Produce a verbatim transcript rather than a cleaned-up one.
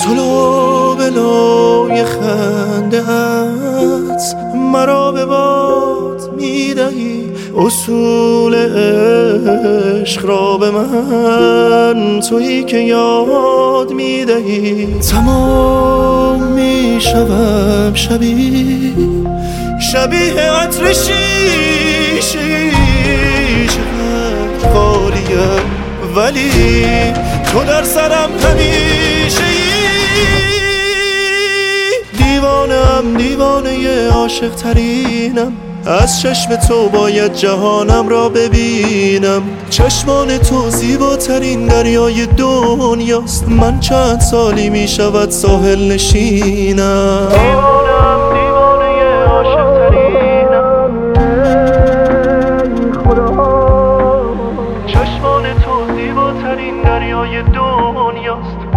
تو لابلای خنده ات مرا به باد میدهی، اصول عشق را به من تویی که یاد میدهی. تمام میشوم شبیه شبیه عطر شیشه‌ای، چقدر خالیم ولی تو در سرم همیشه ای. دیوانم دیوانه عاشق ترینم، از چشم تو باید جهانم را ببینم. چشمان تو زیباترین دریای دنیاست، من چند سالی می شود ساحل نشینم. دیوانم دیوانه عاشق ترینم، ای خدا. چشمان تو زیباترین دریای دنیاست،